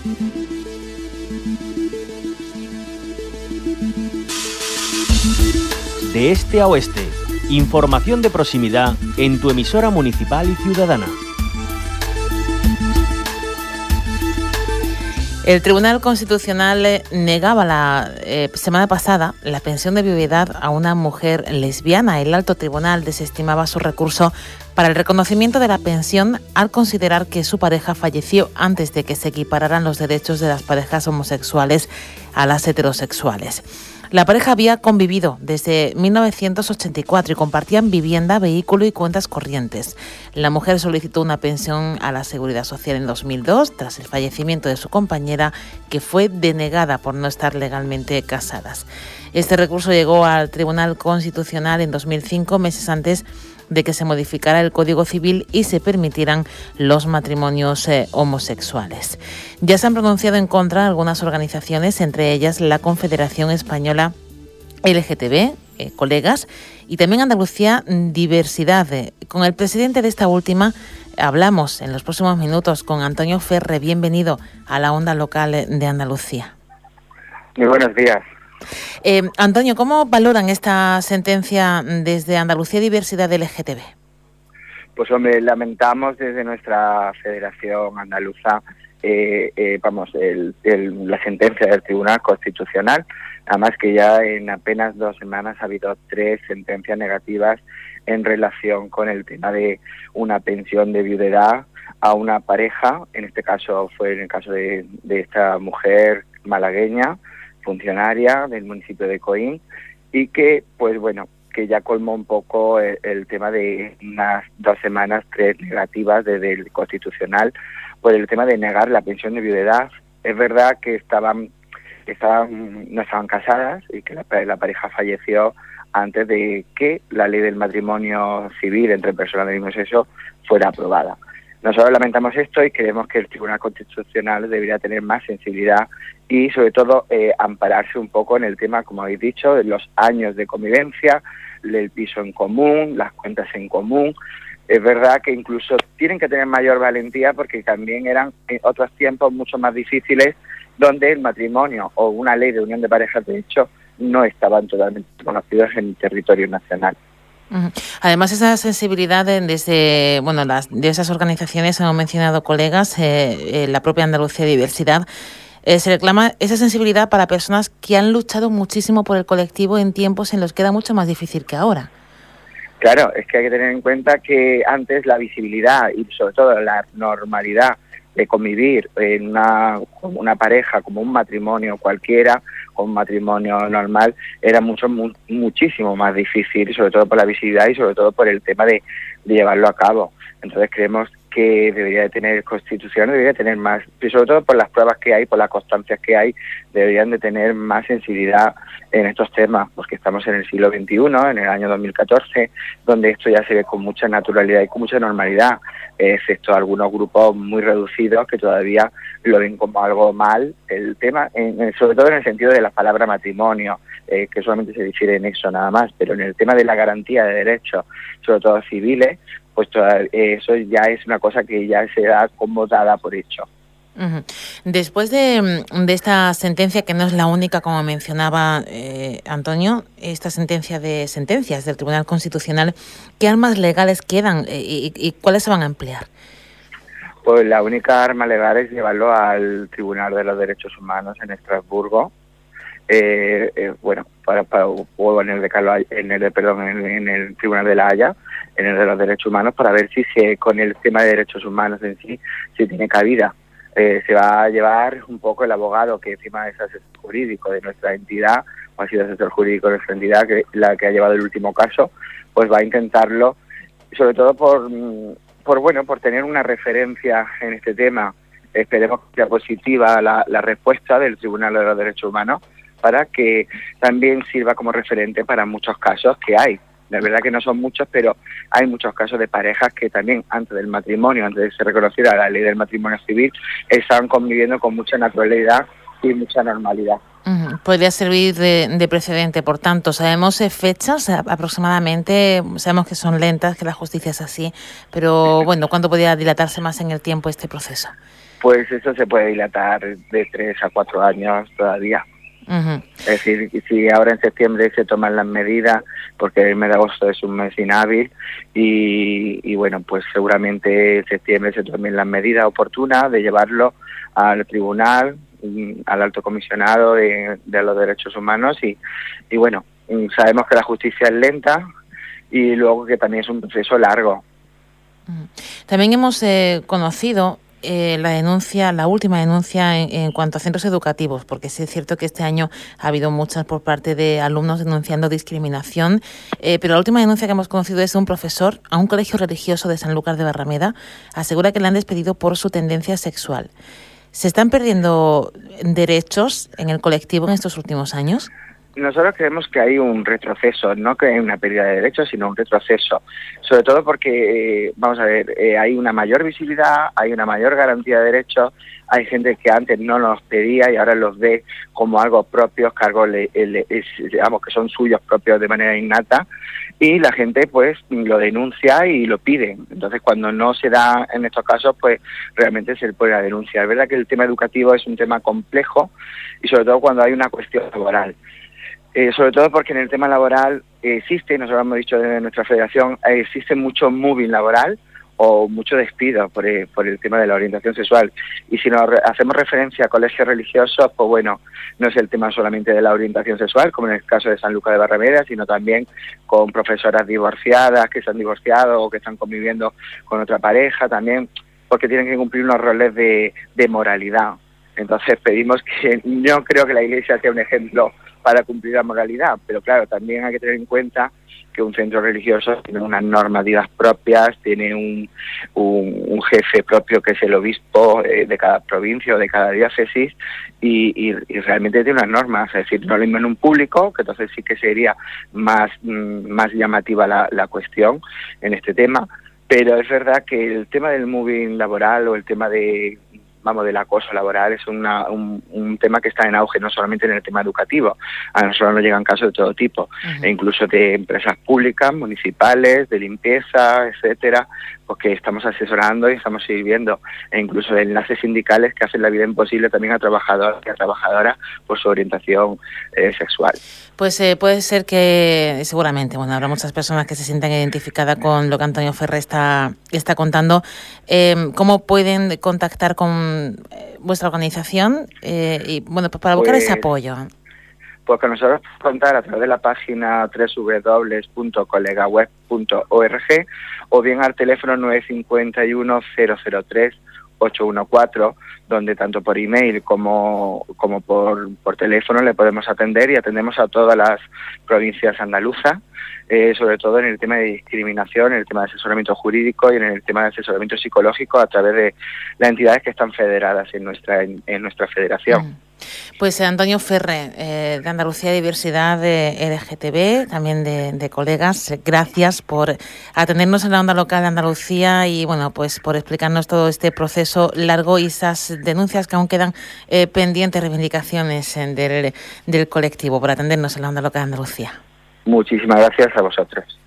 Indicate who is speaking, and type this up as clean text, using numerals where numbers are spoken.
Speaker 1: De este a oeste, información de proximidad en tu emisora municipal y ciudadana.
Speaker 2: El Tribunal Constitucional negaba la semana pasada la pensión de viudedad a una mujer lesbiana. El alto tribunal desestimaba su recurso para el reconocimiento de la pensión al considerar que su pareja falleció antes de que se equipararan los derechos de las parejas homosexuales a las heterosexuales. La pareja había convivido desde 1984 y compartían vivienda, vehículo y cuentas corrientes. La mujer solicitó una pensión a la Seguridad Social en 2002 tras el fallecimiento de su compañera, que fue denegada por no estar legalmente casadas. Este recurso llegó al Tribunal Constitucional en 2005, meses antes de que se modificara el Código Civil y se permitieran los matrimonios homosexuales. Ya se han pronunciado en contra algunas organizaciones, entre ellas la Confederación Española LGTB, colegas, y también Andalucía Diversidad. Con el presidente de esta última hablamos en los próximos minutos con Antonio Ferre. Bienvenido a la onda local de Andalucía.
Speaker 3: Muy buenos días.
Speaker 2: Antonio, ¿cómo valoran esta sentencia desde Andalucía Diversidad LGTB?
Speaker 3: Pues hombre, lamentamos desde nuestra Federación Andaluza la sentencia del Tribunal Constitucional, además que ya en apenas 2 semanas ha habido 3 sentencias negativas en relación con el tema de una pensión de viudedad a una pareja. En este caso fue en el caso de esta mujer malagueña, funcionaria del municipio de Coín, y que, pues bueno, que ya colmó un poco el tema de unas 2 semanas, 3 negativas desde el Constitucional por el tema de negar la pensión de viudedad. Es verdad que no estaban casadas y que la pareja falleció antes de que la ley del matrimonio civil entre personas del mismo sexo fuera aprobada. Nosotros lamentamos esto y creemos que el Tribunal Constitucional debería tener más sensibilidad y, sobre todo, ampararse un poco en el tema, como habéis dicho, de los años de convivencia, el piso en común, las cuentas en común. Es verdad que incluso tienen que tener mayor valentía porque también eran otros tiempos mucho más difíciles donde el matrimonio o una ley de unión de parejas, de hecho, no estaban totalmente reconocidos en el territorio nacional.
Speaker 2: Además, esa sensibilidad desde de esas organizaciones, hemos mencionado colegas, la propia Andalucía Diversidad, se reclama esa sensibilidad para personas que han luchado muchísimo por el colectivo en tiempos en los que era mucho más difícil que ahora.
Speaker 3: Claro, es que hay que tener en cuenta que antes la visibilidad y sobre todo la normalidad de convivir en una pareja, como un matrimonio cualquiera, o un matrimonio normal, era muchísimo más difícil, y sobre todo por la visibilidad y sobre todo por el tema de llevarlo a cabo. Entonces creemos que debería de tener Constitución, debería de tener más, y sobre todo por las pruebas que hay, por las constancias que hay, deberían de tener más sensibilidad en estos temas, porque estamos en el siglo XXI, en el año 2014, donde esto ya se ve con mucha naturalidad y con mucha normalidad, excepto algunos grupos muy reducidos que todavía lo ven como algo mal el tema, sobre todo en el sentido de la palabra matrimonio, que solamente se difiere en eso nada más, pero en el tema de la garantía de derechos, sobre todo civiles, pues eso ya es una cosa que ya se da como dada por hecho.
Speaker 2: Uh-huh. Después de esta sentencia, que no es la única, como mencionaba Antonio, esta sentencia de sentencias del Tribunal Constitucional, ¿qué armas legales quedan y cuáles se van a emplear?
Speaker 3: Pues la única arma legal es llevarlo al Tribunal de los Derechos Humanos en Estrasburgo. En el Tribunal de la Haya, en el de los Derechos Humanos, para ver si con el tema de derechos humanos en sí, si tiene cabida. Se va a llevar un poco el abogado que encima es asesor jurídico de nuestra entidad, o ha sido asesor jurídico de nuestra entidad, la que ha llevado el último caso, pues va a intentarlo, sobre todo por tener una referencia en este tema. Esperemos que sea positiva la respuesta del Tribunal de los Derechos Humanos, para que también sirva como referente para muchos casos que hay. La verdad que no son muchos, pero hay muchos casos de parejas que también antes del matrimonio, antes de que se reconociera la ley del matrimonio civil, estaban conviviendo con mucha naturalidad y mucha normalidad.
Speaker 2: Uh-huh. Podría servir de precedente, por tanto. ¿Sabemos fechas aproximadamente? Sabemos que son lentas, que la justicia es así, pero bueno, ¿cuándo podría dilatarse más en el tiempo este proceso?
Speaker 3: Pues eso se puede dilatar de 3 a 4 años todavía. Es decir, si ahora en septiembre se toman las medidas, porque el mes de agosto es un mes inhábil, y bueno, pues seguramente en septiembre se tomen las medidas oportunas de llevarlo al tribunal, al alto comisionado de los derechos humanos, y bueno, sabemos que la justicia es lenta y luego que también es un proceso largo.
Speaker 2: También hemos conocido la última denuncia en cuanto a centros educativos, porque sí es cierto que este año ha habido muchas por parte de alumnos denunciando discriminación, pero la última denuncia que hemos conocido es de un profesor a un colegio religioso de Sanlúcar de Barrameda. Asegura que le han despedido por su tendencia sexual. ¿Se están perdiendo derechos en el colectivo en estos últimos años?
Speaker 3: Nosotros creemos que hay un retroceso, no que hay una pérdida de derechos, sino un retroceso. Sobre todo porque, vamos a ver, hay una mayor visibilidad, hay una mayor garantía de derechos, hay gente que antes no los pedía y ahora los ve como algo propios, digamos que son suyos propios de manera innata, y la gente pues lo denuncia y lo pide. Entonces cuando no se da en estos casos, pues realmente se le pone la denuncia. Es verdad que el tema educativo es un tema complejo y sobre todo cuando hay una cuestión laboral. Sobre todo porque en el tema laboral nosotros hemos dicho desde nuestra federación, existe mucho moving laboral o mucho despido por el tema de la orientación sexual. Y si nos hacemos referencia a colegios religiosos, pues bueno, no es el tema solamente de la orientación sexual, como en el caso de Sanlúcar de Barrameda, sino también con profesoras divorciadas que se han divorciado o que están conviviendo con otra pareja, también porque tienen que cumplir unos roles de moralidad. Entonces pedimos que, yo creo que la Iglesia sea un ejemplo para cumplir la moralidad, pero claro, también hay que tener en cuenta que un centro religioso tiene unas normativas propias, tiene un jefe propio que es el obispo de cada provincia o de cada diócesis y realmente tiene unas normas, es decir, no lo mismo en un público, que entonces sí que sería más llamativa la cuestión en este tema, pero es verdad que el tema del moving laboral o el tema del acoso laboral es un tema que está en auge, no solamente en el tema educativo. A nosotros nos llegan casos de todo tipo, e incluso de empresas públicas, municipales, de limpieza, etcétera, porque estamos asesorando y estamos sirviendo, e incluso de enlaces sindicales que hacen la vida imposible también a trabajadores y a trabajadoras por su orientación sexual.
Speaker 2: Pues puede ser que, seguramente, habrá muchas personas que se sientan identificadas con lo que Antonio Ferrer está contando. ¿Cómo pueden contactar con vuestra organización para buscar ese apoyo?
Speaker 3: Pues con nosotros contar a través de la página www.colegaweb.org o bien al teléfono 951 003 814, donde tanto por email como por teléfono le podemos atender, y atendemos a todas las provincias andaluzas, sobre todo en el tema de discriminación, en el tema de asesoramiento jurídico y en el tema de asesoramiento psicológico a través de las entidades que están federadas en nuestra federación.
Speaker 2: Pues Antonio Ferrer, de Andalucía Diversidad de LGTB, también de colegas, gracias por atendernos en la onda local de Andalucía y pues por explicarnos todo este proceso largo y esas denuncias que aún quedan pendientes, reivindicaciones del colectivo, por atendernos en la onda local de Andalucía.
Speaker 3: Muchísimas gracias a vosotros.